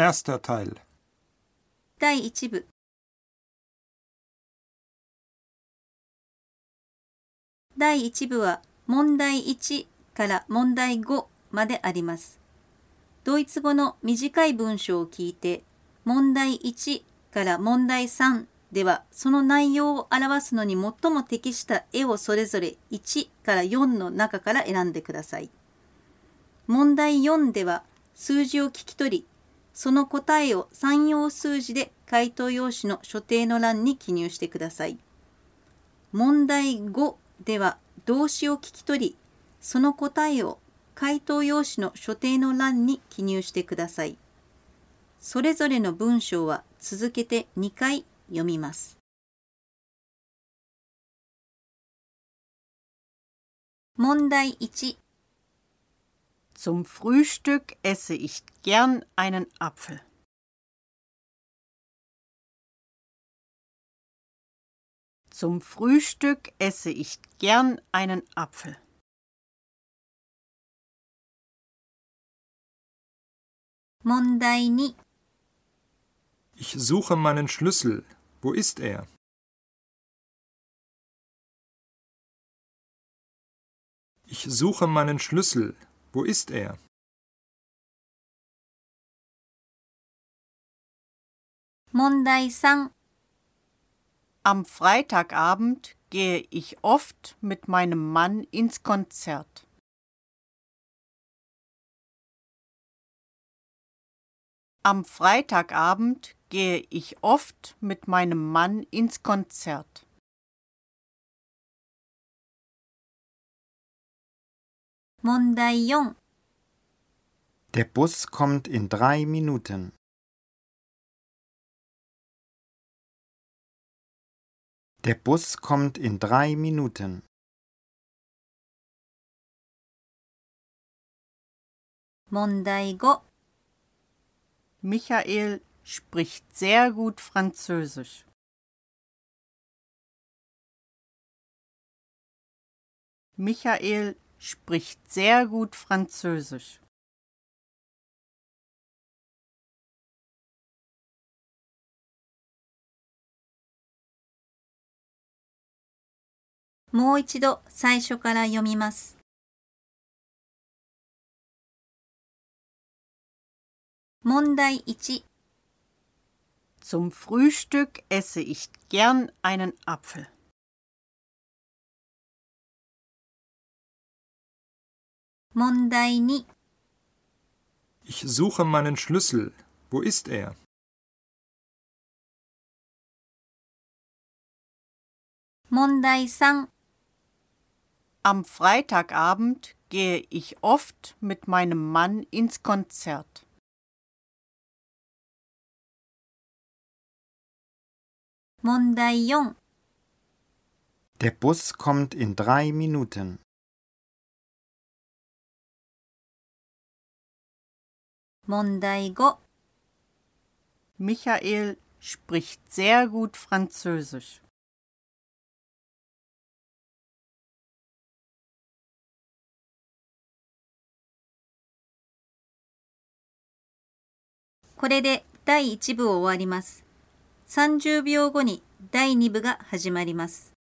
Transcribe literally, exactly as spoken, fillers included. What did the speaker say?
Erster Teil. 第一部。第一部は問題いちから問題ごまであります。ドイツ語の短い文章を聞いて、問題いちから問題さんではその内容を表すのに最も適した絵をそれぞれいちからよんの中から選んでください。問題よんでは数字を聞き取り、その答えを参用数字で回答用紙の所定の欄に記入してください。問題ごでは動詞を聞き取り、その答えを回答用紙の所定の欄に記入してください。それぞれの文章は続けてにかい読みます。問題いち。 Zum Frühstück esse ich gern einen Apfel. Zum Frühstück esse ich gern einen Apfel. 問題に。 Ich suche meinen Schlüssel. Wo ist er? Ich suche meinen Schlüssel. Wo ist er? 問題さん。 Am Freitagabend gehe ich oft mit meinem Mann ins Konzert. Am Freitagabend gehe ich oft mit meinem Mann ins Konzert. 問題よん。 Der Bus kommt in drei Minuten. Der Bus kommt in drei Minuten. 問題ご。 Michael spricht sehr gut Französisch. Michael spricht sehr gut Französisch. もう一度最初から読みます。問題いち。 Zum Frühstück esse ich gern einen Apfel. 問題に。 Ich suche meinen Schlüssel. Wo ist er? 問題さん。 Am Freitagabend gehe ich oft mit meinem Mann ins Konzert. 問題よん。 Der Bus kommt in drei Minuten. 問題ご。 Michael spricht sehr gut Französisch. これでだいいち部を終わります。さんじゅうびょうごにだいに部が始まります。